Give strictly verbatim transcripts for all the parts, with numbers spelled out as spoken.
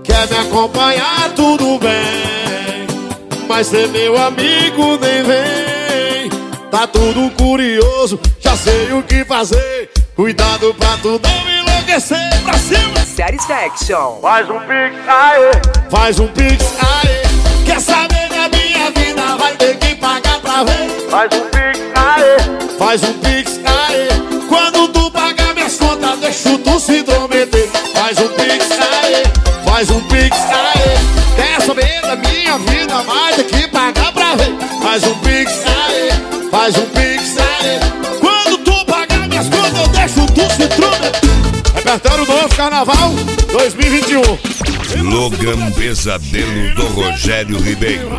Quer me acompanhar, tudo bem, mas ser meu amigo nem vem. Tá tudo curioso, já sei o que fazer. Cuidado pra tu não enlouquecer. Pra cima! Satisfaction. Faz um pix, aê. Faz um pix, aê. Quer saber da minha vida, vai ter que pagar pra ver. Faz um pix, aê. Faz um pix, aê. Quando tu pagar minhas contas, deixa tu se intrometer. Faz um pix, aê. Faz um pix, aê. Quer saber da minha vida, vai ter que pagar pra ver. Faz um pix, aê. Faz um pix, aê. Quando tu pagar minhas contas, eu deixo tu se intrometer. Repertório novo, Carnaval dois mil e vinte e um. Logan Pesadelo do Rogério Ribeiro.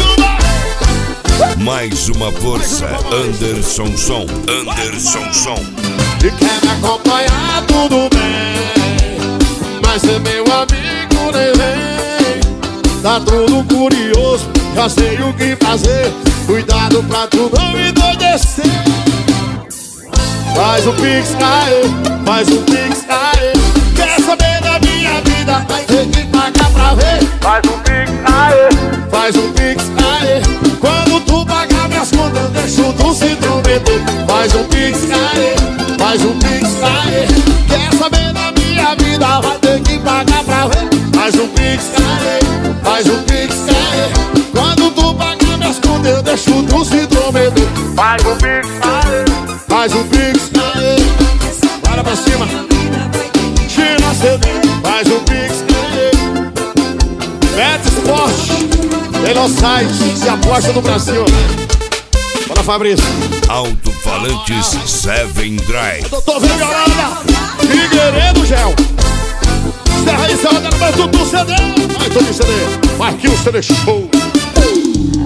Mais uma força, Anderson Som. Anderson Som. E quer me acompanhar, tudo bem, mas ser meu amigo nem vem. Tá tudo curioso, já sei o que fazer. Cuidado pra tu não me endoidecer. Faz um pix, aê. Faz um pix, aê. Quer saber da minha vida, vai ter que pagar pra ver. Faz um pix, aê. Faz um pix, aê. Quando tu pagar minhas contas, eu deixo tu se intrometer. Faz um pix, aê. Faz um pix, aê. Quer saber da minha vida, vai ter que pagar pra ver. Faz um pix, aê. Faz um pix, aê. Quando tu pagar minhas contas, eu deixo tu se intrometer. Faz um pix, aê. Faz um pix, aê. Para pra cima. Tira C D. Faz um pix, aê. Bet Sport, melhor site de aposta do Brasil. Bora, Fabrício. Alto-falantes Seven Drive. Doutor Vergalada, Figueiredo Gel. Serra e Serra, no meu tudo C D. Vai, todo C D. Marquinhos C D Show.